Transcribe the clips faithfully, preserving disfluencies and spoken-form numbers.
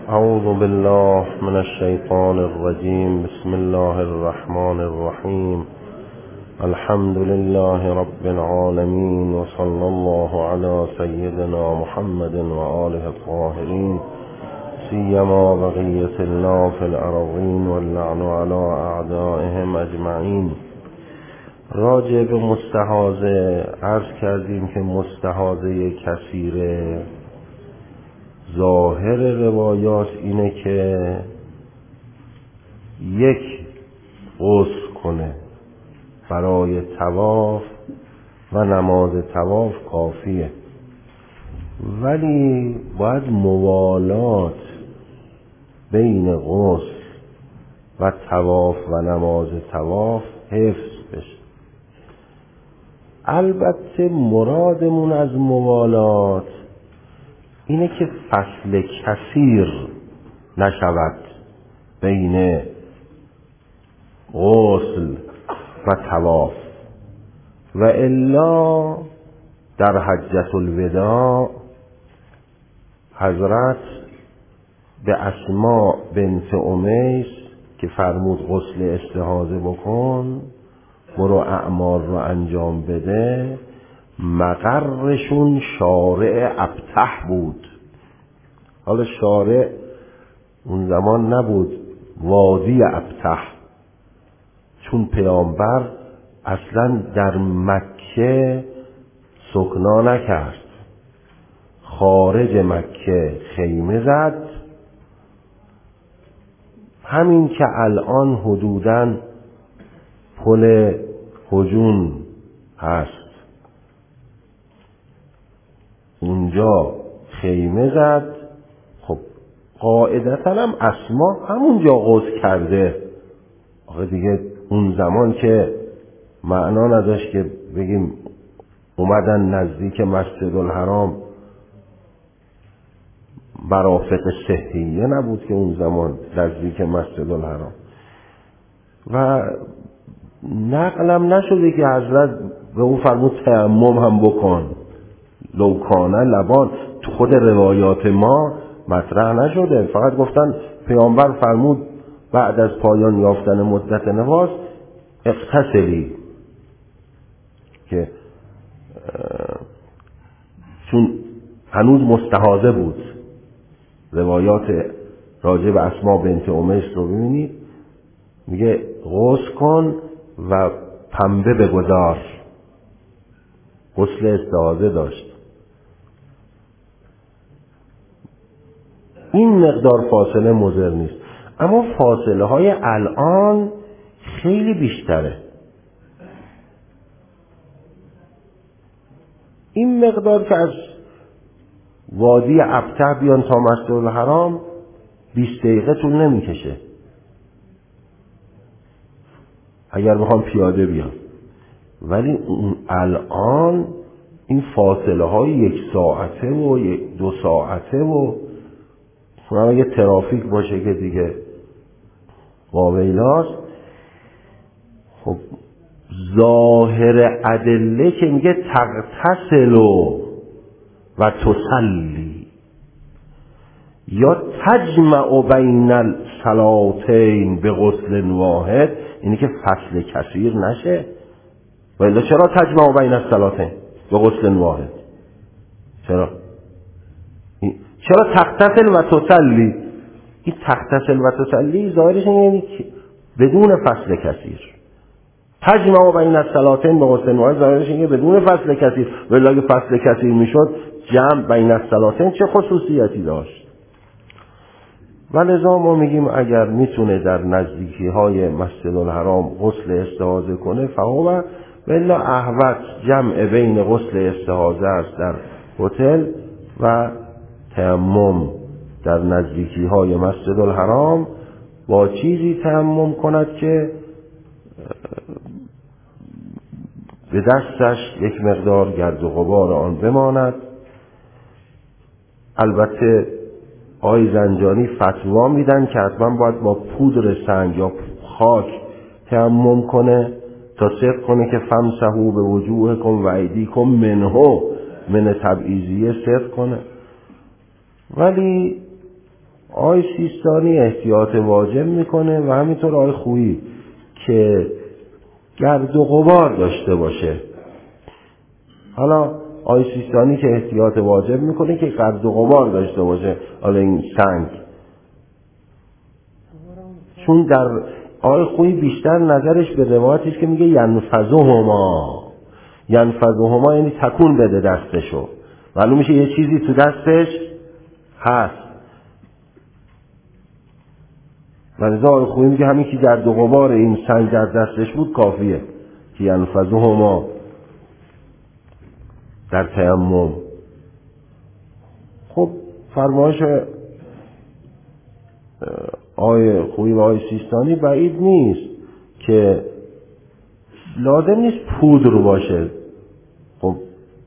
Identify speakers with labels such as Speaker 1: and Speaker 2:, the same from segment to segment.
Speaker 1: اعوذ بالله من الشیطان الرجیم. بسم الله الرحمن الرحیم. الحمد لله رب العالمین و صلی الله علی سیدنا محمد و آله الطاهرین، سیما بقیة الله فی الارضین واللعن علی اعدائهم اجمعین. راجع به مستحاضه عرض کردیم که مستحاضه کثیره، ظاهر روایات اینه که یک غسل کنه برای طواف و نماز طواف کافیه، ولی باید موالات بین غسل و طواف و نماز طواف حفظ بشه. البته مرادمون از موالات اینه که فصل کثیر نشود بین غسل و طواف، و الا در حجة الوداع حضرت به اسماء بنت امیس که فرمود غسل استحاضه بکن، برو اعمال رو انجام بده، مقرشون شارع ابتح بود. حالا شارع اون زمان نبود وادی ابتح، چون پیامبر اصلا در مکه سکنا نکرد، خارج مکه خیمه زد. همین که الان حدوداً پل هجون هست، اونجا خیمه زد. خب قاعدتاً هم اسما همونجا غسل کرده. آخه دیگه اون زمان که معنا نداشت که بگیم اومدن نزدیک مسجد الحرام، مرافق صحیه نبود که اون زمان نزدیک مسجد الحرام، و نقلم نشده که حضرت به اون فرمود تیمم هم بکن، لوکانه لبان. تو خود روایات ما مطرح نشده، فقط گفتن پیامبر فرمود بعد از پایان یافتن مدت نفاس اغتسلی، که چون هنوز مستحاضه بود. روایات راجع به اسماء بنت امیس رو ببینید، میگه غسل کن و پنبه بگذار. غسل استحاضه داشت. این مقدار فاصله مضر نیست، اما فاصله های الان خیلی بیشتره. این مقدار که از وادی ابتح بیان تا مسجد الحرام بیست دقیقه طول نمیکشه اگر بخوام پیاده بیان، ولی الان این فاصله های یک ساعته و یک دو ساعته، و اونم اگه ترافیک باشه که دیگه واویلاست. خب ظاهر ادله که میگه تغتسلو و تصلی یا تجمع بین الصلاتین به غسل واحد، اینی که فصل کثیر نشه. ولی چرا تجمع بین الصلاتین به غسل واحد؟ چرا چرا تغتسل و تصلی؟ این تغتسل و تصلی ظاهرش یعنی بدون فصل کثیر. تجمع بین الصلاتین به غسل واحد ظاهرش اینه بدون فصل کثیر، ولی اگه فصل کثیر میشد جمع بین الصلاتین چه خصوصیتی داشت؟ ولذا ما میگیم اگر میتونه در نزدیکی های مسجد الحرام غسل استحاضه کنه فهو، ولی احوط جمع بین غسل استحاضه است در هتل و تیمم در نزدیکی های مسجد الحرام. با چیزی تیمم کند که به دستش یک مقدار گرد و غبار آن بماند. البته آقای زنجانی فتوا میدن که حتما باید با پودر سنگ یا خاک تیمم کنه تا صدق کنه که فمسحوا به وجوهکم و ایدیکم منه، من تبعیضیه صدق کنه. ولی آقای سیستانی احتیاط واجب میکنه و همینطور آقای خویی که گرد و غبار داشته باشه. حالا آقای سیستانی که احتیاط واجب میکنه که گرد و غبار داشته باشه، حالا این سنگ، چون در آقای خویی بیشتر نظرش به روایتش که میگه ینفذهما، ینفذهما یعنی تکون بده دستشو، معلوم میشه یه چیزی تو دستش هست. و لذا آقای خویی میگه همین که گرد و غبار این سنگ در دستش بود کافیه که ینفذهما در تیمم. خب فرمایش آقای خویی و آقای سیستانی بعید نیست که لازم نیست پودر باشه. خب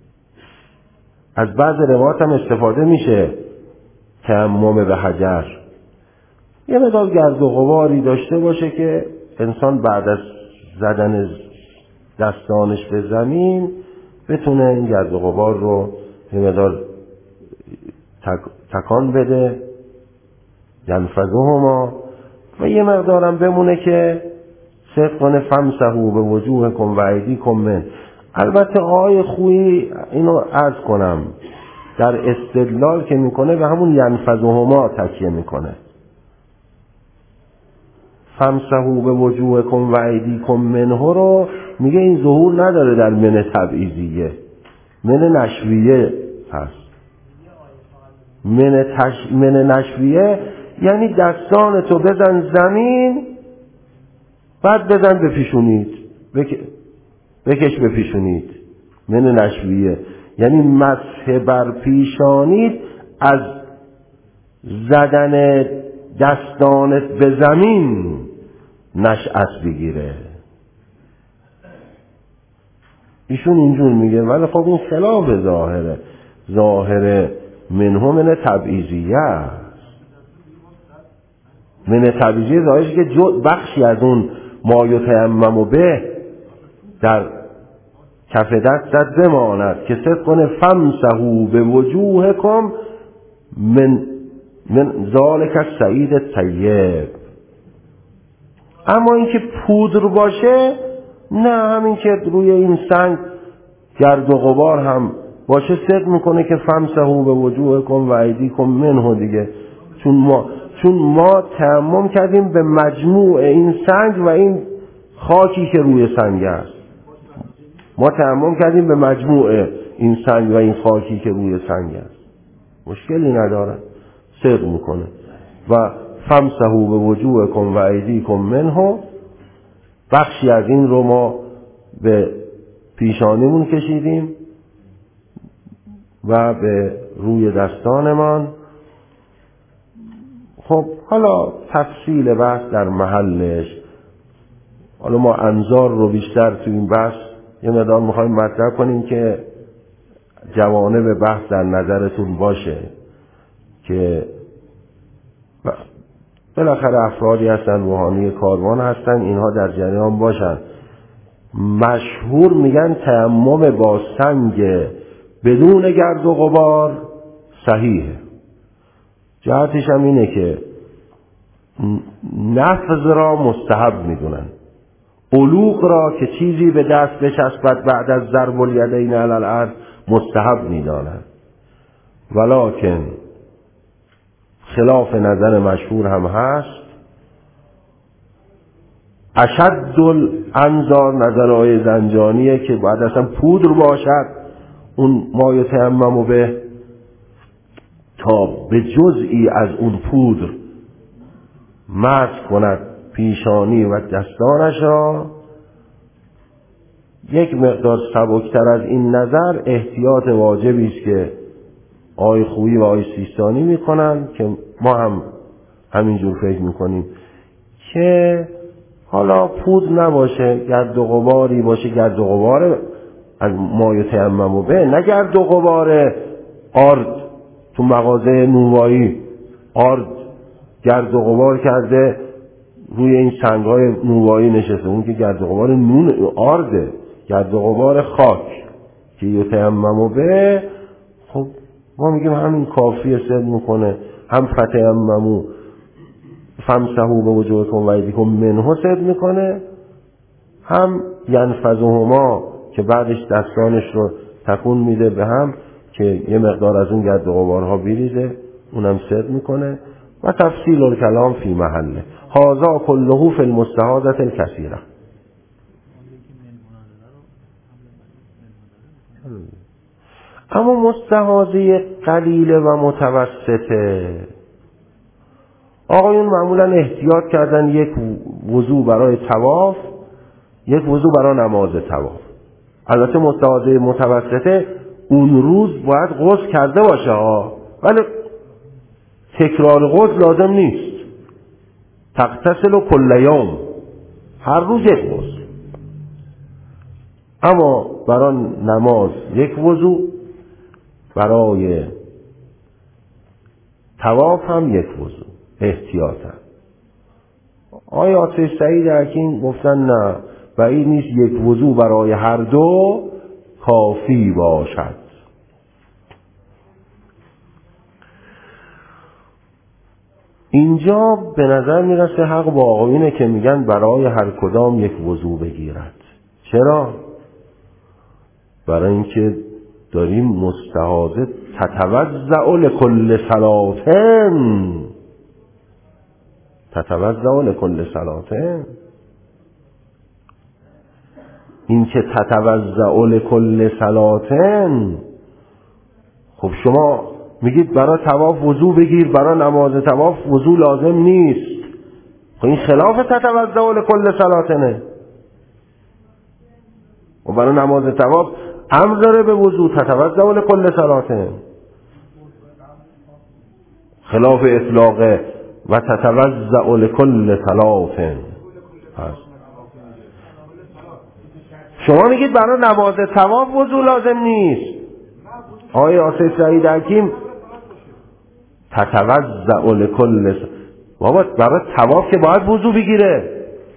Speaker 1: از بعض روایات هم استفاده میشه تیمم به حجر، یه مقدار گرد و غباری داشته باشه که انسان بعد از زدن دستانش به زمین بتونه این گرد و غبار رو یه مقدار تک، تکان بده، ینفذهما، و یه مقدارم بمونه که صدق کنه فمسحوا به وجوهکم و ایدیکم من. البته آقای خویی اینو عرض کنم در استدلال که میکنه به همون ینفذهما تکیه میکنه. فمسحوا به وجوهکم و ایدیکم منه رو میگه این ظهور نداره در من تبعیضیه، من نشویه هست. من, تش... من نشویه یعنی دستان تو بزن زمین بعد بزن بپیشونید، بک... بکش بپیشونید. من نشویه یعنی مسح بر پیشانید از زدن دستانت به زمین نشأت بگیره. ایشون اینجور میگه، ولی خب این خلاف ظاهره. ظاهر منه من تبعیضیه است. من تبعیضیه ظاهرش که بخشی از اون ما یتیمم به در کف دست زد بماند که صدق کنه فمسحوا به وجوهکم من من ذالک الصعید الطیب. اما اینکه پودر باشه نه، همین که روی این سنگ گرد و غبار هم باشه صدق میکنه که فمسحوا به وجوهکم و ایدیکم منه دیگه، چون ما چون ما تیمم کردیم به مجموع این سنگ و این خاکی که روی سنگ است. ما تیمم کردیم به مجموع این سنگ و این خاکی که روی سنگ است، مشکلی نداره، صدق میکنه. و فمسحوا به وجوهکم و ایدیکم منه، بخشی از این رو ما به پیشانیمون کشیدیم و به روی دستانمان. خب حالا تفصیل بحث در محلش. حالا ما انظار رو بیشتر تو این بحث یه مقدار میخوایم مطرح کنیم که جوانب بحث در نظرتون باشه که بالاخره افرادی هستن روحانی کاروان هستن، اینها در جریان باشن. مشهور میگن تیمم با سنگ بدون گرد و غبار صحیحه. جهتش هم اینه که نفذ را مستحب میدونن، علوق را که چیزی به دست بچسبد بعد از ضرب الیدین علی الارض مستحب میدانن. ولکن خلاف نظر مشهور هم هست. اشد الانظار نظر آقای زنجانیه که باید اصلا پودر باشد اون ما یتیمم به، تا به جزئی از اون پودر مسح کند پیشانی و دستانش را. یک مقدار سبکتر از این نظر احتیاط واجبی است که آقای خویی و آقای سیستانی میکنن که ما هم همینجور فکر میکنیم که حالا پود نباشه، گرد و غباری باشه، گرد و غبار از ما یتیمم به، نه گرد و غبار آرد تو مغازه نونوایی آرد گرد و غبار کرده روی این سنگ‌های نونوایی نشسته، اون که گرد و غبار نون آرده، گرد و غبار خاک که یتیمم به. خب ما میگیم همین کافیه، صد میکنه. هم فتیممو فامسحوا بوجوهکم و ایدیکم منه صد میکنه، هم ینفذهما که بعدش دستانش رو تکون میده به هم که یه مقدار از اون گرد و غبارها بریزه، اونم صد میکنه. و تفصیل الکلام فی محله. هذا كله فی المستحاضة الکثیره. اما مستحاضه قلیله و متوسطه، آقایون معمولا احتیاط کردن یک وضو برای طواف، یک وضو برای نماز طواف. البته مستحاضه متوسطه اون روز باید غسل کرده باشه ها، ولی تکرار غسل لازم نیست. تغتسل کل یوم، هر روز یک غسل. اما برای نماز یک وضو، برای طواف هم یک وضو احتیاطا. آیا آتش سعید حکیم گفتن نه، بعید نیست یک وضو برای هر دو کافی باشد. اینجا به نظر میرسه حق با آقایونه که میگن برای هر کدام یک وضو بگیرد. چرا؟ برای اینکه داریم مستحاضه تتوضأ لکل صلاتن، تتوضأ لکل صلاتن. این که تتوضأ لکل صلاتن، خب شما میگید برای طواف وضو بگیر، برای نماز طواف وضو لازم نیست. خب این خلاف تتوضأ لکل صلاتنه. و برای نماز طواف امر داره به وضو، تتوضأ لکل صلاتن، خلاف اطلاق و تتوضأ لکل صلاتن. شما میگید برای نماز طواف وضو لازم نیست. آقای آصف سعید حکیم تتوضأ لکل صلاتن، بابا برای طواف که باید وضو بگیره،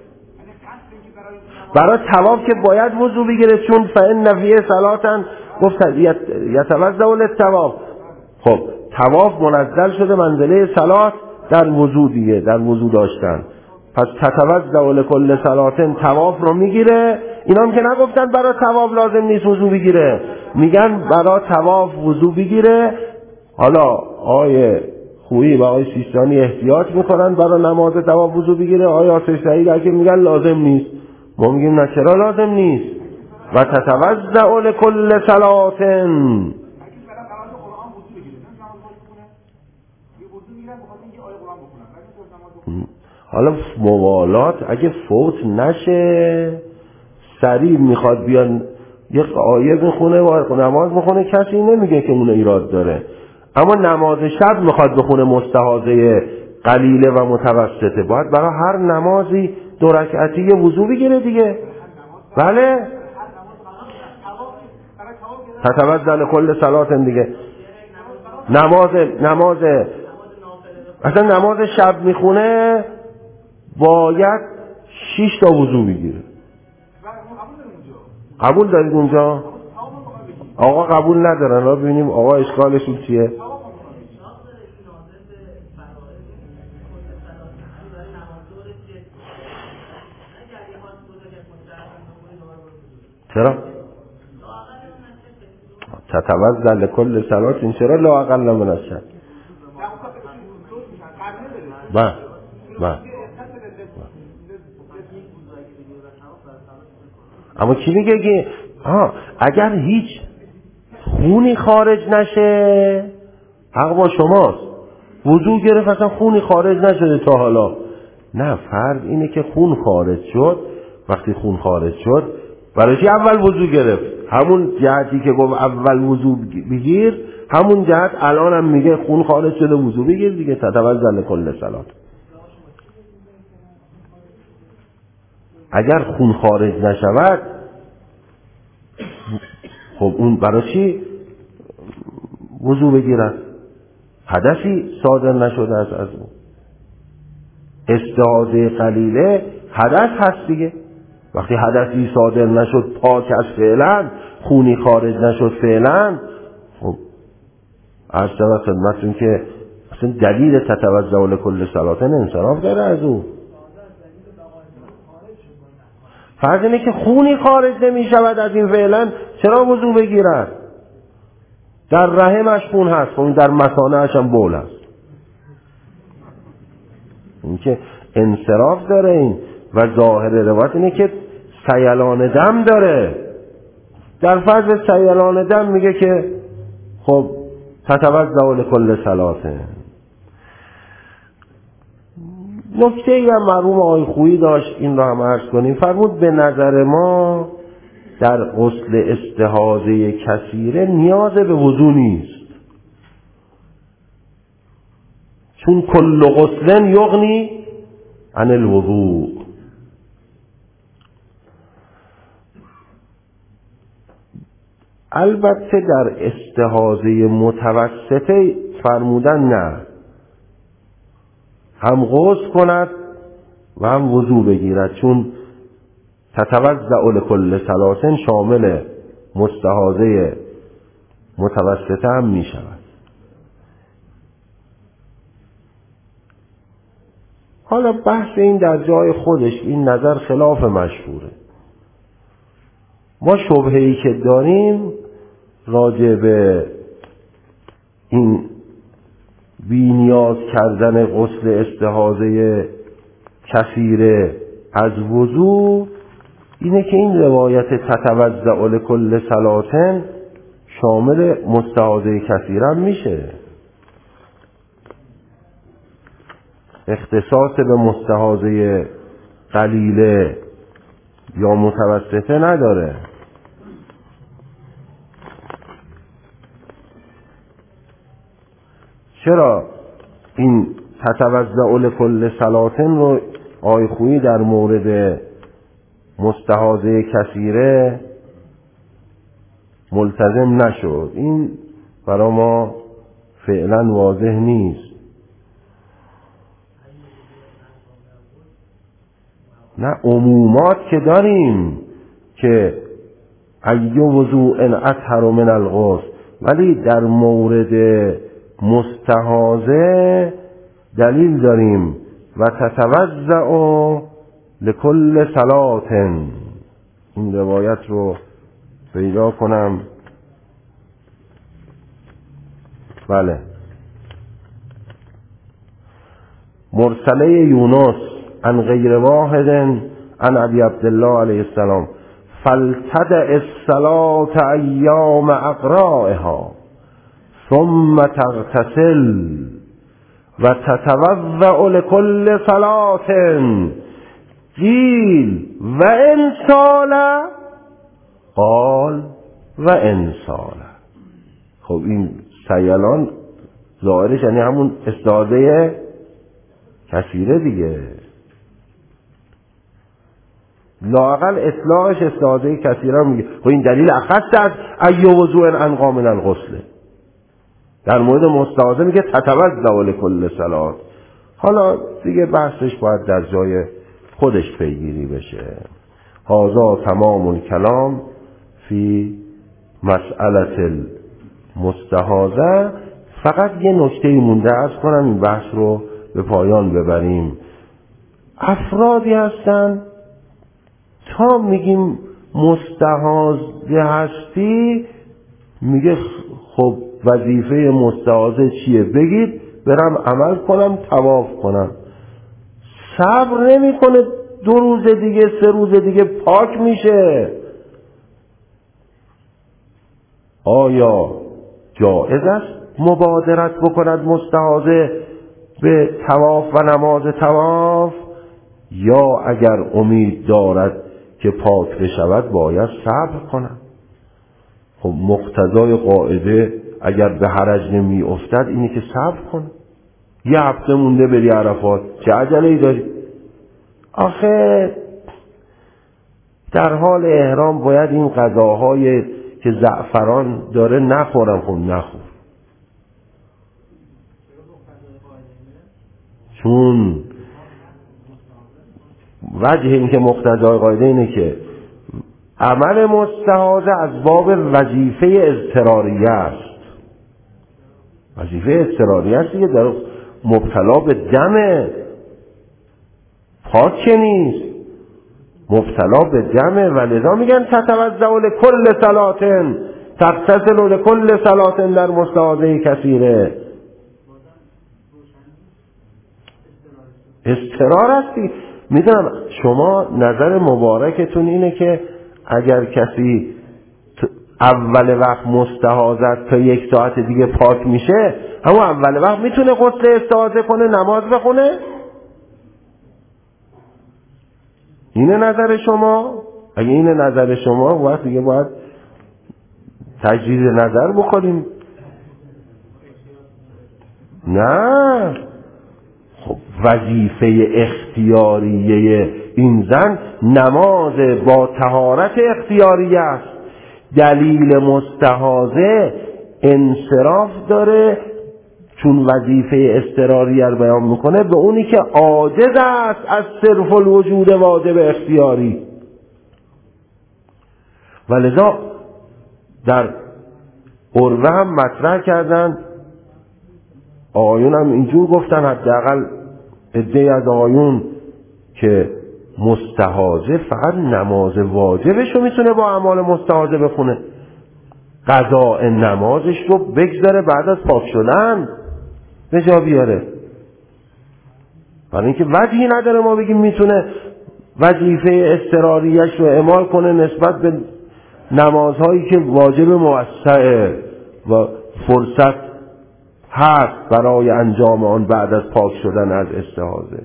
Speaker 1: برای طواف که باید وضو بگیره، چون فإن فیه صلاتن گفتن یتوضأ للطواف. خب طواف منزل شده منزله صلات در وضو دیگه، در وضو داشتن. پس تتوضأ لکل صلاتن طواف رو میگیره. اینا هم که نگفتن برای طواف لازم نیست وضو بگیره، میگن برای طواف وضو بگیره. حالا آقای خویی و آقای سیستانی احتیاط میکنن برای نماز طواف وضو بگیره، آقای آتش سعید که میگن لازم نیست. ما میگیم نه، چرا لازم نیست؟ و تتوضأ لکل صلاتن. حالا موالات اگه فوت نشه، سریع میخواد بیان یک آیه بخونه و نماز بخونه، کسی نمیگه که اون ایراد داره. اما نماز شب میخواد بخونه مستحاضه قلیله و متوسطه، باید برای هر نمازی دو رکعتی وضو بگیره دیگه. بله تتوضأ لکل صلاتن دیگه. نماز نماز اصلا نماز شب میخونه باید شش تا وضو بگیره. قبول دارید اونجا؟ آقا قبول ندارن. را ببینیم آقا اشکالشون چیه. چرا؟ تتوضأ لکل صلات، این چرا لا اقل من الشک؟ با با اما کی میگه که آه اگر هیچ خونی خارج نشه، حق با شماست. وضو گرفت اصلا خونی خارج نشده تا حالا، نه، فرض اینه که خون خارج شد. وقتی خون خارج شد برای چی اول وضو گرفت؟ همون جهتی که گفت اول وضو بگیر، همون جهت الان هم میگه خون خارج شده وضو بگیر دیگه. تتوضأ لکل صلات. اگر خون خارج نشود خب اون برای چی وضو بگیرد؟ حدثی صادر نشده از از اون. استحاضه قلیله حدث هست دیگه. وقتی حدثی صادر نشد پاک از فعلا، خونی خارج نشد فعلا، خب عرض شود خدمتتون که اصلا دلیل تتوضأ لکل صلاة انصراف داره از او. فرض اینه که خونی خارج نمی شود از این فعلا، چرا وضو بگیرد؟ در رحمش خون هست، خون در مثانه‌اش هم بول هست. این که انصراف داره این. و ظاهر روایت اینه که سیلان دم داره. در فضل سیلان دم میگه که خب تتوضأ لکل صلاة. نکته ای هم مرحوم آقای خویی داشت، این را هم عرض کنیم. فرمود به نظر ما در غسل استحاضه کثیره نیاز به وضو نیست، چون کل غسل یغنی عن الوضوء. البته در استحاضه متوسطه فرمودن نه، هم غسل کند و هم وضو بگیرد، چون تتوضأ لکل صلاة شامل مستحاضه متوسطه هم می شود. حالا بحث این در جای خودش، این نظر خلاف مشهوره. ما شبهه‌ای که داریم راجع به این بی نیاز کردن غسل استحاضه کثیره از وضو اینه که این روایت تتوضأ لکل صلاة شامل مستحاضه کثیره هم میشه، اختصاص به مستحاضه قلیله یا متوسطه نداره. چرا این تتوضأ لکل صلاة رو آقای خویی در مورد مستحاضه کثیره ملتزم نشد؟ این برای ما فعلا واضح نیست. نه عمومات که داریم که ای وضوء اطهر من الغسل، ولی در مورد مستحاضه دلیل داریم و تتوضأ لکل صلاة. این روایت رو پیدا کنم. بله، مرسله یونس عن غیر واحد عن ابی عبدالله علیه السلام فلتدع الصلاة ایام اقرائها ثم تغتسل و تتوضأ لکل صلاة. قیل و ان سال قال و ان سال. خب این سیلان ظاهرش یعنی همون استحاضه کثیره دیگه، لااقل اطلاقش استحاضه کثیره میگه. خب این دلیل اخص از ای وضوء انقی من الغسل. در مورد مستحاضه میگه تتوضأ لکل صلاة. حالا دیگه بحثش باید در جای خودش پیگیری بشه. هذا تمام الکلام فی مسئله المستحاضه. فقط یه نکته مونده از کنم این بحث رو به پایان ببریم. افرادی هستن تا میگیم مستحاضه هستی، میگه خب وظیفه مستحاضه چیه؟ بگید برم عمل کنم، طواف کنم. صبر نمی کنه دو روز دیگه سه روز دیگه پاک میشه. آیا جایز است مبادرت بکند مستحاضه به طواف و نماز طواف، یا اگر امید دارد که پاک بشود باید صبر کند؟ خب مقتضای قاعده اگر به حرج نمی افتد اینی که صبر کنه. یه هفته مونده بری عرفات، چه عجله ای داری؟ آخه در حال احرام باید این غذاهای که زعفران داره نخورم. خب نخور، چون وجه این که مقتضای قاعده اینه که عمل مستحاضه از باب وظیفه اضطراریه است. وظیفه اضطراریه است دیگه. در مبتلا به دمه، پاک که نیست، مبتلا به دمه. و لذا میگن تتوضأ لکل صلاة تغتسل لکل صلاة در مستحاضه کثیره. استرار هستی. میدونم شما نظر مبارکتون اینه که اگر کسی اول وقت مستحاضت تا یک ساعت دیگه پاک میشه، همون اول وقت میتونه غسل استحاضه کنه، نماز بخونه. اینه نظر شما؟ اگه اینه نظر شما وقت دیگه باید تجدید نظر بکنیم. نه، خب وظیفه اختیاریه این زن نماز با طهارت اختیاریه است. دلیل مستحاضه انصراف داره، چون وظیفه اضطراریه رو بیان میکنه به اونی که عاجز است از صرف الوجود واجب اختیاری. ولذا در عروه هم مطرح کردن، آقایون هم اینجور گفتن، حداقل عده‌ای از آقایون، که مستحاضه فقط نماز واجبش رو میتونه با اعمال مستحاضه بخونه، قضاء نمازش رو بگذاره بعد از پاک شدن به جا بیاره. برای اینکه وجهی نداره ما بگیم میتونه وظیفه اضطراریش رو اعمال کنه نسبت به نمازهایی که واجب موسعه و فرصت هست برای انجام آن بعد از پاک شدن از استحاضه.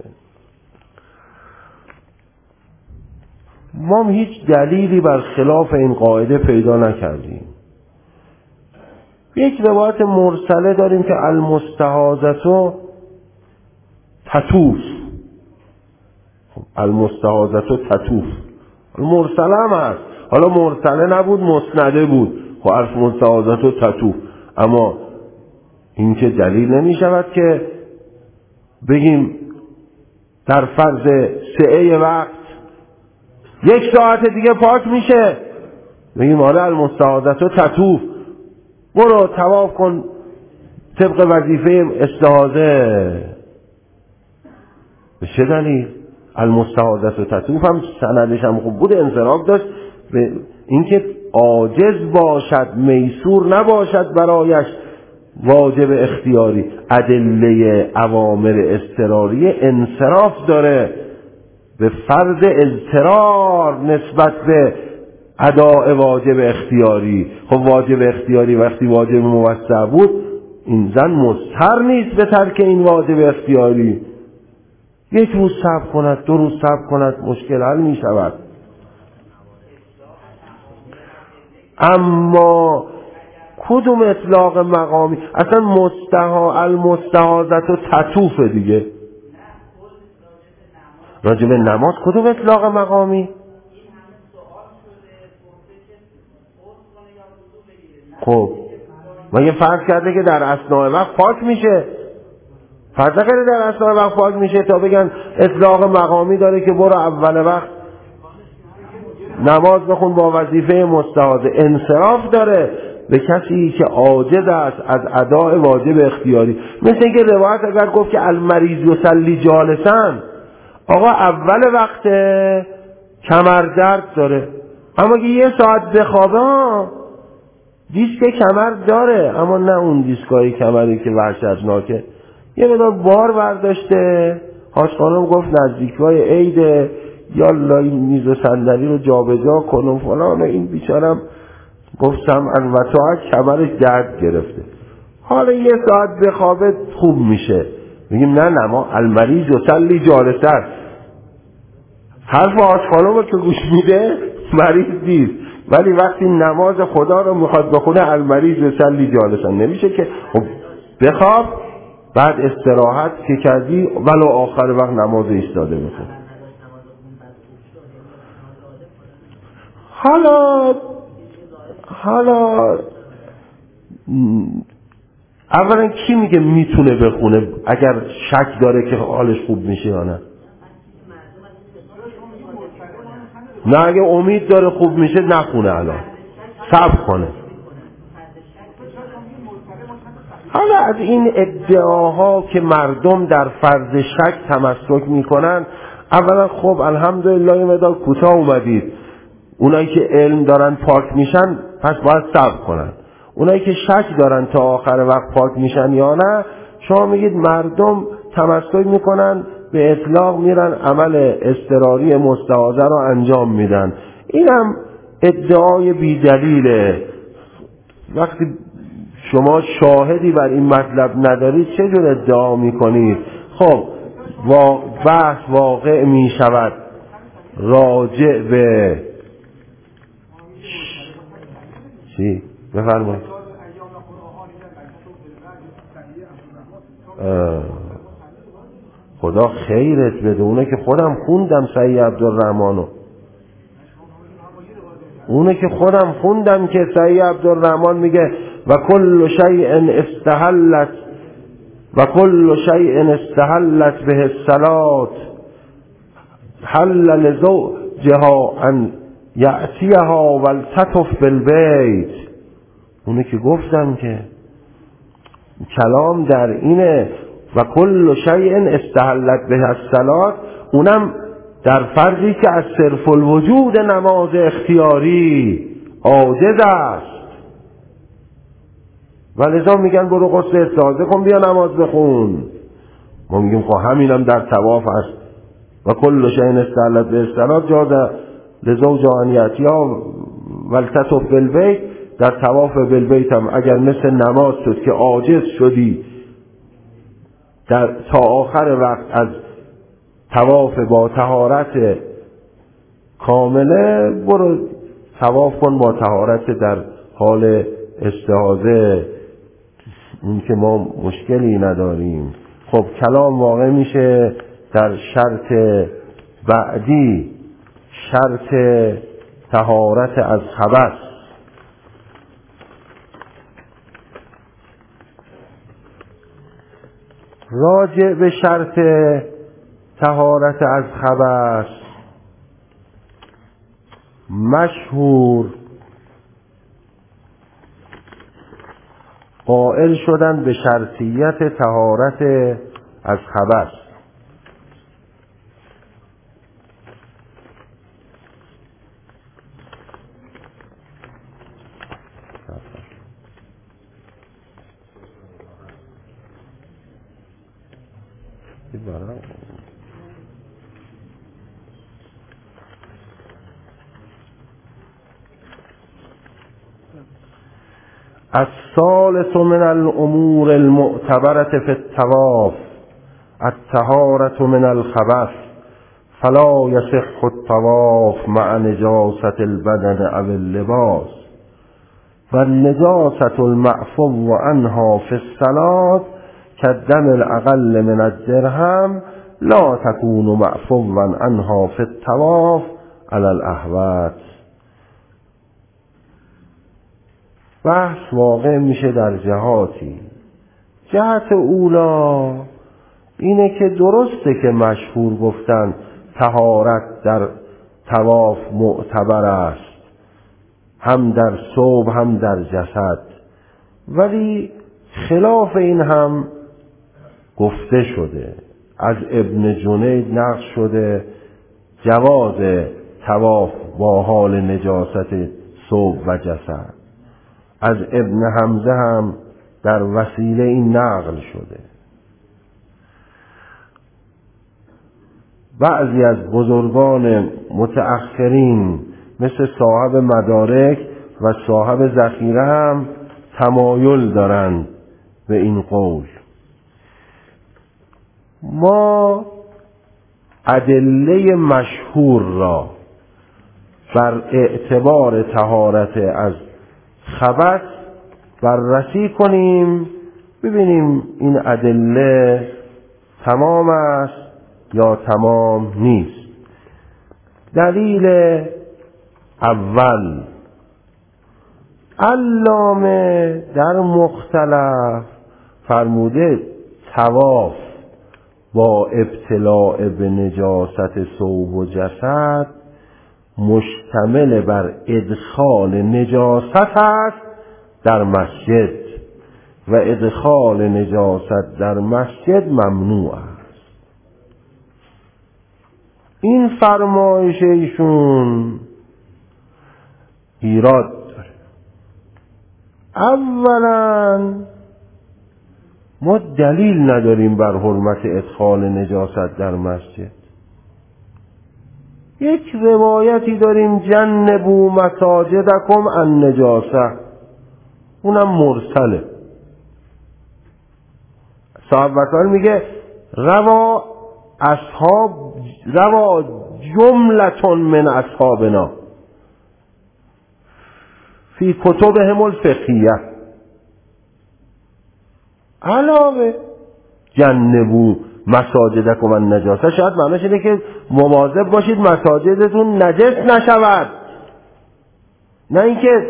Speaker 1: ما هیچ دلیلی بر خلاف این قاعده پیدا نکردیم. یک روایت مرسله داریم که المستحاضة تطوف. المستحاضة تطوف مرسله هم هست، حالا مرسله نبود مسنده بود، خب المستحاضة تطوف. اما این که دلیل نمی شود که بگیم در فرض سعه وقت یک ساعت دیگه پاک میشه، بگیم حالا المستحاضة تطوف، برو طواف کن طبق وظیفه استحاضه. به چه دلیل؟ المستحاضة تطوف هم سندش هم خوب بود، انصراف داشت به اینکه عاجز باشد، میسور نباشد برایش واجب اختیاری. ادله اوامر اضطراری انصراف داره به فرض اضطرار نسبت به اداء واجب اختیاری. خب واجب اختیاری وقتی واجب موسع بود، این زن مضطر نیست به ترک این واجب اختیاری. یک روز صبر کند، دو روز صبر کند، مشکل حل می شود. اما کدوم اطلاق مقامی؟ اصلا مستحا المستحاضة تطوف دیگه. راجب نماز کدوم اطلاق مقامی؟ خب مگه فرض کرده که در اثناء وقت پاک میشه؟ فرض کرده در اثناء وقت پاک میشه تا بگن اطلاق مقامی داره که برو اول وقت نماز بخون با وظیفه مستحاضه. انصراف داره به کسی که عاجز است از اداء واجب اختیاری. مثل اینکه روایت اگر گفت که المریض یصلی جالسا، آقا اول وقت کمر درد داره، اما که یه ساعت بخوابه ها دیسک کمر داره، اما نه اون دیسکای کمری که وحشتناکه. یه مقدار بار برداشته، حاج خانم گفت نزدیکای عیده، یالا این میز و صندلی رو جابجا کن و فلان. این بیچارم گفتم البته کمرش درد گرفته، حالا یه ساعت بخوابه خوب میشه. میگیم نه نه ما المریض یصلی جالسا، حرف حاج خانم رو که گوش میده مریض نیست، ولی وقتی نماز خدا رو میخواد بخونه المریض یصلی جالسا نمیشه که خب بخواب بعد استراحت که کردی ولو آخر وقت نماز ایستاده بخون. حالا حالا اولا کی میگه میتونه بخونه اگر شک داره که حالش خوب میشه یا نه؟ نه اگه امید داره خوب میشه نخونه، الان صبر کنه. حالا از این ادعاها که مردم در فرض شک تمسک میکنن، اولا خب الحمدلله مدار کوتاه اومدید. اونایی که علم دارن پاک میشن پس باید صبر کنن. اونایی که شک دارن تا آخر وقت پاک میشن یا نه، شما میگید مردم تمسک میکنن به اطلاق میرن عمل اضطراری مستحاضه رو انجام میدن. اینم ادعای بی دلیله. وقتی شما شاهدی بر این مطلب ندارید چه جور ادعا میکنید؟ خب بحث واقع میشود راجع به چی؟ بفرمایید. خدا خیرت بده. اونه که خودم خوندم سعی عبدالرحمنو، اونه که خودم خوندم که سعی عبدالرحمن میگه و کل شیء استحلت و کل شیء استحلت به الصلاة حل لزوجها ان یأتیها ولتطف بالبیت. اونه که گفتم که کلام در اینه و کل شیء استحلت به الصلاة، اونم در فرضی که از صرف الوجود نماز اختیاری عاجز است. ولذا میگن برو غسل استحاضه کن بیا نماز بخون. ما میگیم خب همینم در طواف است. و کل شیء استحلت به الصلاة جاز لزوجها ان یأتیها ولتطف بالبیت. در طواف بالبیت هم اگر مثل نماز شد که عاجز شدی در تا آخر وقت از طواف با طهارت کامله، برو طواف کن با طهارت در حال استحاضه. این که ما مشکلی نداریم. خب کلام واقع میشه در شرط بعدی، شرط طهارت از خبث. راجع به شرط طهارت از خبث مشهور قائل شدن به شرطیت طهارت از خبث. الثالث من الامور المعتبرة في الطواف الطهارة من الخبث فلا يصح الطواف مع نجاسة البدن او اللباس والنجاسة المعفو عنها في الصلاة كالدم الأقل من الدرهم لا تكون معفوا عنها في الطواف على الأحوات. بحث واقع میشه در جهاتی. جهت اولا اینه که درسته که مشهور گفتن طهارت در طواف معتبر است، هم در ثوب هم در جسد، ولی خلاف این هم گفته شده. از ابن جنید نقل شده جواز طواف با حال نجاست ثوب و جسد. از ابن حمزه هم در وسیله این نقل شده. بعضی از بزرگان متأخرین مثل صاحب مدارک و صاحب ذخیره هم تمایل دارند به این قول. ما ادله مشهور را بر اعتبار طهارت از خبث بررسی کنیم، ببینیم این ادله تمام است یا تمام نیست. دلیل اول، علامه در مختلف فرموده طواف با ابتلاع به نجاست ثوب و جسد مشتمل بر ادخال نجاست است در مسجد، و ادخال نجاست در مسجد ممنوع است. این فرمایش ایشون ایراد داره. اولا ما دلیل نداریم بر حرمت ادخال نجاست در مسجد. یک روایتی داریم جنبوا مساجدکم عن نجاسه، اونم مرسله. صاحب وکال میگه روا اصحاب روا جملتون من اصحابنا فی کتبهم الفقهیه، علاوه جنبوا مساجدکم عن نجاسه شاید معنیش اینه که مواظب باشید مساجدتون نجس نشود، نه اینکه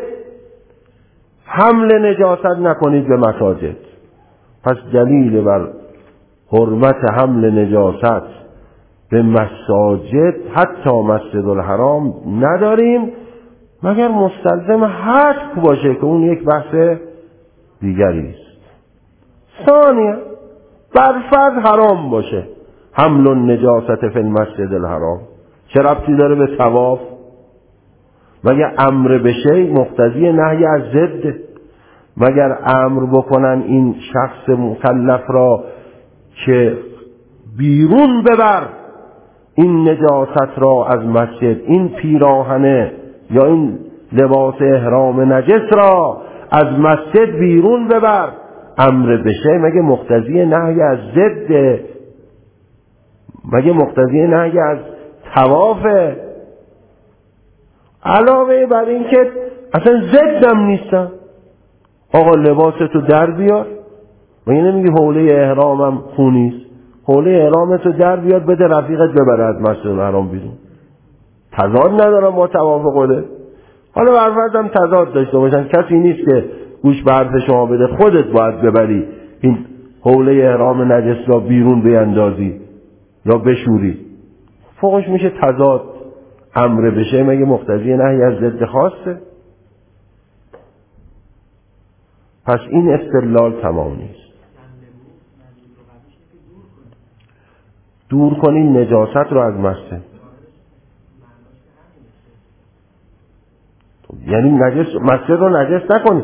Speaker 1: حمل نجاست نکنید به مساجد. پس دلیل بر حرمت حمل نجاست به مساجد حتی مسجد الحرام نداریم، مگر مستلزم حد باشه که اون یک بحث دیگری است. ثانیا بر فرض حرام باشه حمل النجاست فی المسجد الحرام، چه ربطی داره به طواف؟ مگر امر بشه مقتضی نهی از ضد؟ مگر امر بکنن این شخص مکلف را که بیرون ببر این نجاست را از مسجد، این پیراهنه یا این لباس احرام نجس را از مسجد بیرون ببر، امر بشه مگه مقتضی نهی از ضد؟ مگه مقتضی نهی از طوافه؟ علاوه بر این که اصلا ضدم نیستم. آقا لباستو در بیار، مگه نمیگی حوله احرامم خونیست؟ حوله احرامتو در بیار بده رفیقت ببره از مسجد الحرام بیرون. تضاد ندارم با طواف قله. حالا برفرضم تضاد داشته باشن، کسی نیست که گوش به حرف شما بده، خودت باید ببری این حوله احرام نجس را بیرون بیندازی یا بشوری، فوقش میشه تضاد. امر بشه مگه مقتضی نهی از ضد خاصه؟ پس این استدلال تمام نیست. دور کنین نجاست رو از مسجد، یعنی نجس مسجد رو نجس نکنی.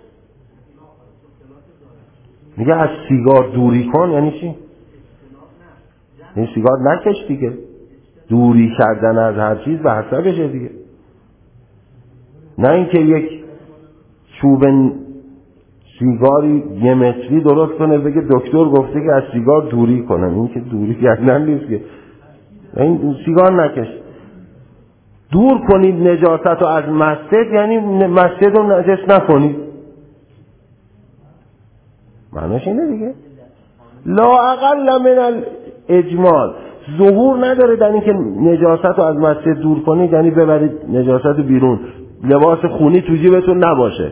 Speaker 1: میگه از سیگار دوری کن، یعنی چی؟ این سیگار نکش دیگه. دوری کردن از هر چیز به حسابشه دیگه، نه اینکه یک چوب سیگاری یه متری درست کنه بگه دکتر گفته که از سیگار دوری کنم. این که دوری کردن نیست که. این سیگار نکش. دور کنید نجاست رو از مسجد یعنی مسجد رو نجس نکنید. معنیش اینه دیگه. لا اقل من الاجمال. ظهور نداره در این که نجاست رو از مسجد دور کنید یعنی ببرید نجاست رو بیرون، لباس خونی تو جیبتون نباشه.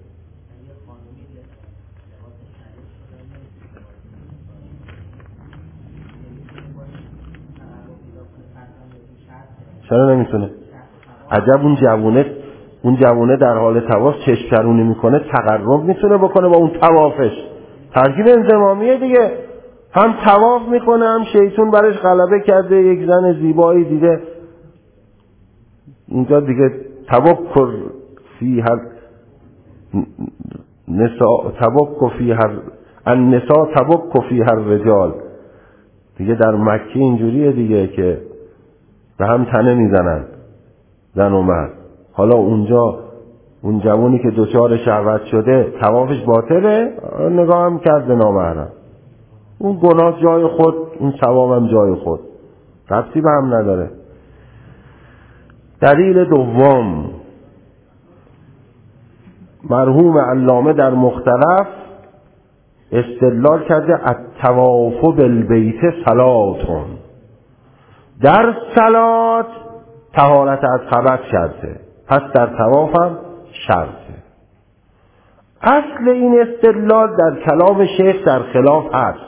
Speaker 1: چرا نمیتونه؟ عجب اون جوونه اون جوونه در حال طواف چشم چرونی میکنه، تقرب میتونه بکنه با اون طوافش. ترکیب انضمامیه دیگه. هم طواف میکنه هم شیطون برش غلبه کرده، یک زن زیبایی دیده. اینجا دیگه توکل فی هر نساء توکل فی هر النساء توکل فی هر رجال. دیگه در مکه اینجوریه دیگه که به هم تنه میزنن زن و مرد. حالا اونجا اون جوانی که دوچار شهوت شده طوافش باطله، نگاه هم کرد به نامحرم. اون گناه جای خود، اون ثواب هم جای خود، ربطی به هم نداره. دلیل دوم، مرحوم علامه در مختلف استدلال کرده الطواف بالبیت صلاتون، در صلات طهارت از خبث شرطه، پس در طواف هم شرطه. اصل این استدلال در کلام شیخ در خلاف هست،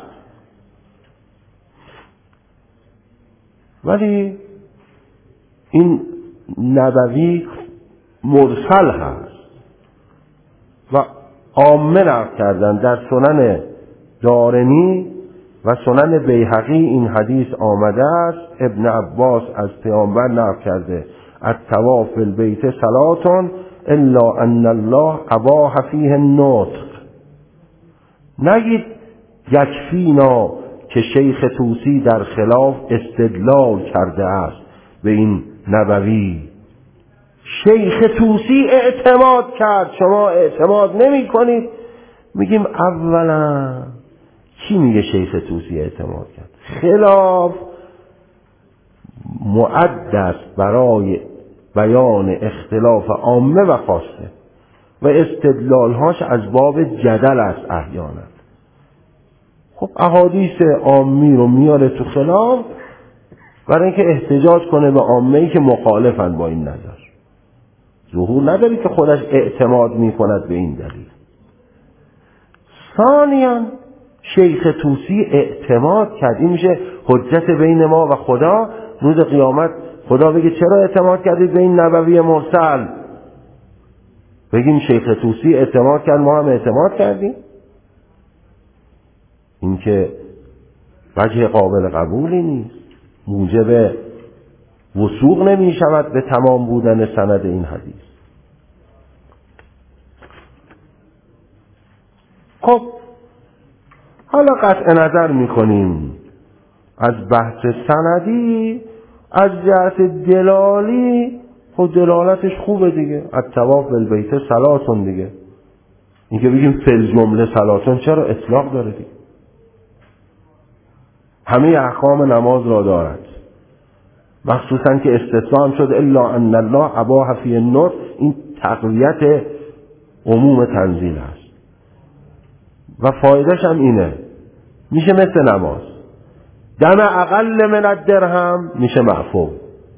Speaker 1: ولی این نبوی مرسل هست و عامه نقل کردن. در سنن دارمی و سنن بیهقی این حدیث آمده است. ابن عباس از پیامبر نقل کرده الطواف بالبیت صلاتون الا ان الله اباح فیه النطق. نگید یکفینا که شیخ طوسی در خلاف استدلال کرده است به این نبوی. شیخ طوسی اعتماد کرد، شما اعتماد نمی کنید. میگیم اولا کی میگه شیخ طوسی اعتماد کرد؟ خلاف معد است برای بیان اختلاف عامه و خاصه و استدلالهاش از باب جدل است احیانا. خب احادیث عامی رو میاره تو خلاف برای اینکه احتجاج کنه به عامه‌ای که مخالفن با این نظر. ظهور نداری که خودش اعتماد میکند به این دلیل. ثانیاً شیخ طوسی اعتماد کرد. این میشه حجت بین ما و خدا. روز قیامت خدا بگه چرا اعتماد کردید به این نبوی مرسل؟ بگیم شیخ طوسی اعتماد کرد، ما هم اعتماد کردیم. این که وجه قابل قبولی نیست، موجب وثوق نمی شود به تمام بودن سند این حدیث. خب حالا قطع نظر می کنیم از بحث سندی. از جهت دلالی خود دلالتش خوبه دیگه. الطواف بالبیت صلاتون دیگه. این که بگیم فل جمله صلاتون چرا اطلاق داره دیگه؟ همه احکام نماز را دارد، مخصوصا که استثناء هم شد الا ان الله اباح فی النطق. این تقویت عموم تنزیل است و فایدهش هم اینه، میشه مثل نماز دم اقل من الدرهم میشه معفو.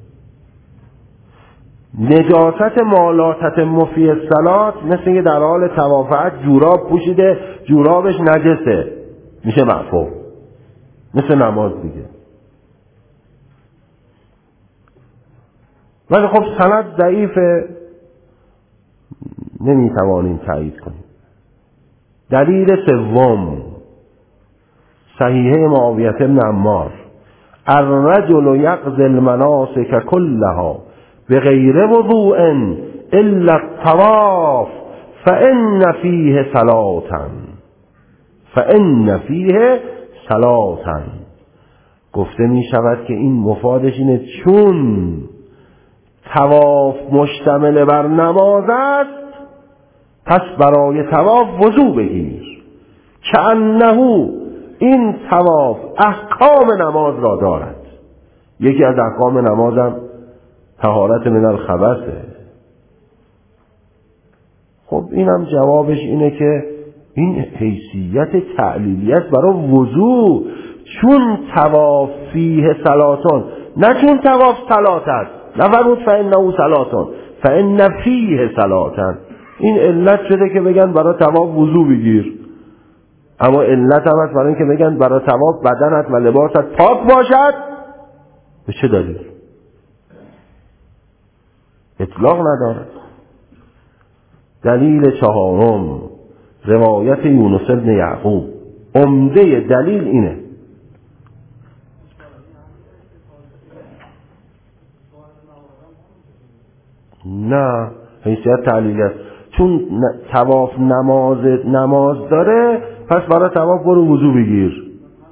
Speaker 1: نجاست مالاتت مفی الصلات مثل اینکه در حال توافعت جوراب پوشیده جورابش نجسه میشه معفو، مثل نماز دیگه. ولی خب سند ضعیفه، نمیتوانیم تایید کنیم. دلیل سوم صحیحه معاویه بن عمار الرجل یقضی المناسک كلها بغیر وضوء الا الطواف فان فیه صلاة فان فیه صلاة. گفته می شود که این مفادش اینه چون طواف مشتمل بر نماز است پس برای طواف وضو بگیر، کأنه این طواف احکام نماز را دارد. یکی از احکام نمازم طهارت من الخبثه. خب اینم جوابش اینه که این حیثیت تعلیلیت برای وضو، چون طواف فیه صلاتون، نه چون طواف صلات است. نفرمود فإنه صلاتون فإن فیه صلاتن. این علت شده که بگن برای طواف وضو بگیر، اما علت هم هست برای اینکه بگن برای طواف بدنت و لباست پاک باشد. به چه دلیل؟ اطلاق ندارد. دلیل چهارم روایت یونس بن یعقوب. عمده دلیل اینه. نه حیثیت تعلیلیت، چون طواف نماز نماز داره پس برای طواف برو وضو بگیر.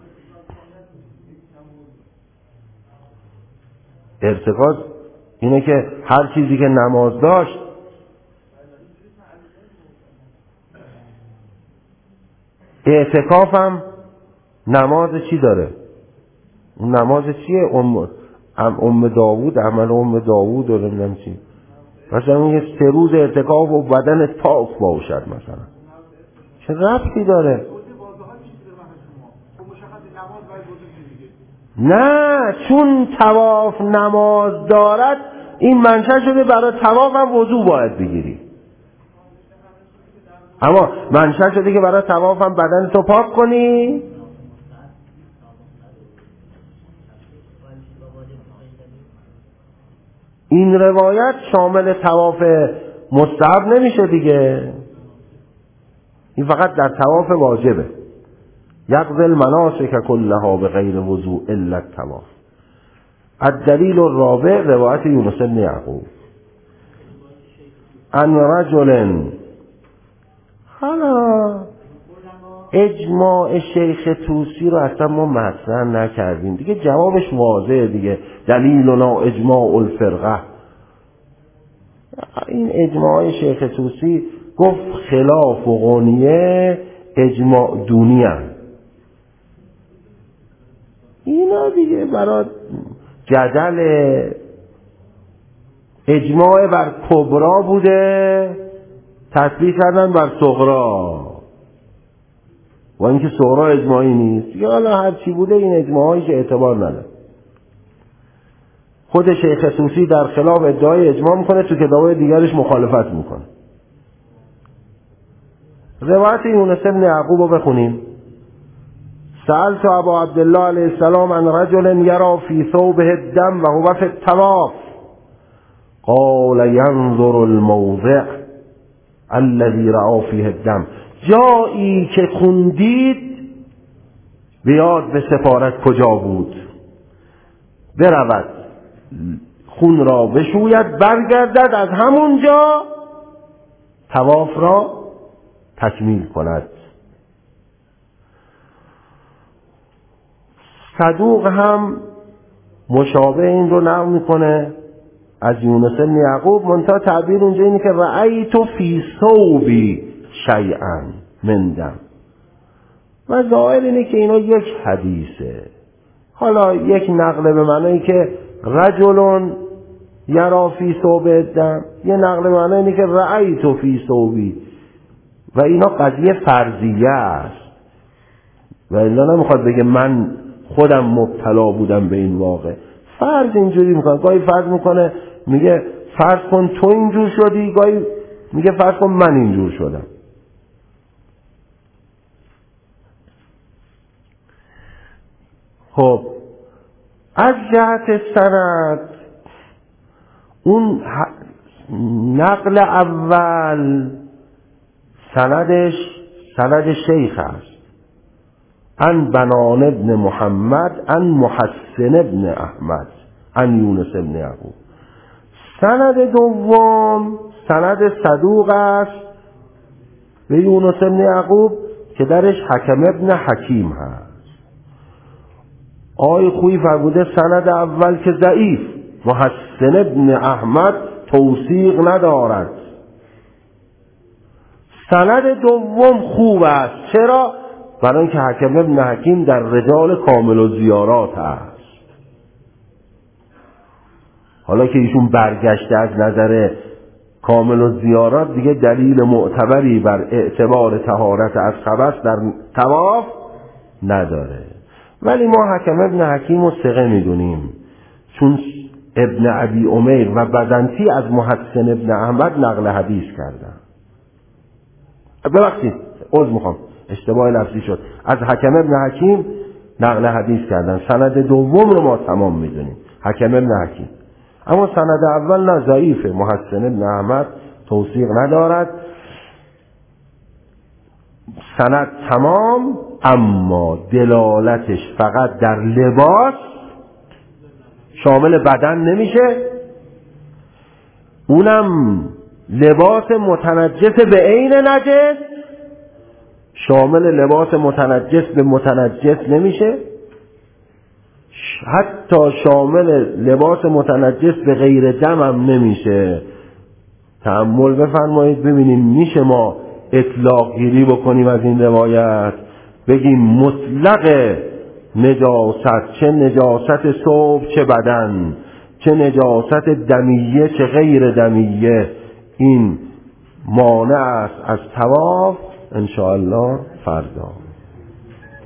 Speaker 1: ارتکاز اینه که هر چیزی که نماز داشت اعتکاف هم نماز چی داره؟ اون نماز چیه؟ ام, ام داوود، عمل ام داوود رو نمیدونم چی. مثلا اون یه سه روز اعتکاف و بدن پاک باشد مثلا. چه ربطی داره؟ نه چون طواف نماز دارد این منشأ شده برای طواف هم وضو باید بگیری، اما منشأ شده که برای طواف هم بدن تو پاک کنی. این روایت شامل طواف مستحب نمیشه دیگه. این فقط در طواف واجبه. یقضی المناسک کلها به غیر وضوء الا الطواف. الدلیل الرابع روایت یونس بن یعقوب ان رجل، حالا اجماع شیخ طوسی رو اصلا ما مطرح نکردیم دیگه، جوابش واضحه دیگه. دلیلنا اجماع الفرقه. این اجماع شیخ طوسی گفت خلاف و غنیه اجماع دونی هم. اینا دیگه برای جدل اجماع بر کبرا بوده، تطبیق کردن بر صغرا، و اینکه صغرا اجماعی نیست دیگه. حالا هر چی بوده این اجماعی که اعتبار نداره. خود شیخ طوسی در خلاف ادعای اجماع میکنه، تو کتابای دیگرش مخالفت میکنه. روایت یونس بن یعقوب رو بخونیم. سألت ابا عبدالله علیه السلام عن رجل یرا فی ثوبه الدم و هو فی الطواف قال ینظر الموضع الذي رأى فیه الدم. جایی که خون دید بیاد به سفارت کجا بود، برود خون را بشوید، برگردد از همونجا طواف را تکمیل کند. صدوق هم مشابه این رو نقل میکنه از یونس بن یعقوب، منتها تعبیر اونجا اینه که رأیت فی ثوبی شیئا من دم، و ظاهر اینه که اینا یک حدیثه. حالا یک نقل به معنی که رجلون یرا فی ثوب الدم، یه نقل به معنی اینه که رأیت فی ثوبی، و اینا قضیه فرضیه است و اینا نمیخواد بگه من خودم مبتلا بودم به این واقع. فرض اینجوری میکنه، گاهی فرض میکنه میگه فرض کن تو اینجور شدی، گاهی میگه فرض کن من اینجور شدم. خب از جهت سند اون نقل اول سندش سند شیخ است، ان بنان ابن محمد ان محسن ابن احمد ان یونس ابن یعقوب. سند دوم سند صدوق است به یونس ابن یعقوب که درش حکم ابن حکیم هست. آی خویی فرموده سند اول که ضعیف، محسن ابن احمد توثیق ندارد. سند دوم خوب است. چرا؟ برای اینکه حکم ابن حکیم در رجال کامل و زیارات است. حالا که ایشون برگشته از نظر کامل و زیارات دیگه دلیل معتبری بر اعتبار طهارت از خبث در طواف نداره، ولی ما حکم ابن حکیم و ثقه میدونیم چون ابن ابی امیر و بزنتی از محسن ابن احمد نقل حدیث کردن. ببخشید عذر میخوام اشتباه لفظی شد، از حکم ابن حکیم نقل حدیث کردن. سند دوم رو ما تمام میدونیم، حکم ابن حکیم. اما سند اول نه، ضعیفه، محسن ابن احمد توثیق ندارد. سند تمام، اما دلالتش فقط در لباس، شامل بدن نمیشه. اونم لباس متنجس به عین نجس، شامل لباس متنجس به متنجس نمیشه. حتی شامل لباس متنجس به غیر دم هم نمیشه. تأمل بفرمایید ببینیم میشه ما اطلاق گیری بکنیم از این روایت، بگیم مطلق نجاست، چه نجاست ثوب چه بدن، چه نجاست دمیه چه غیر دمیه، این مانع است از طواف؟ انشاءالله فردا.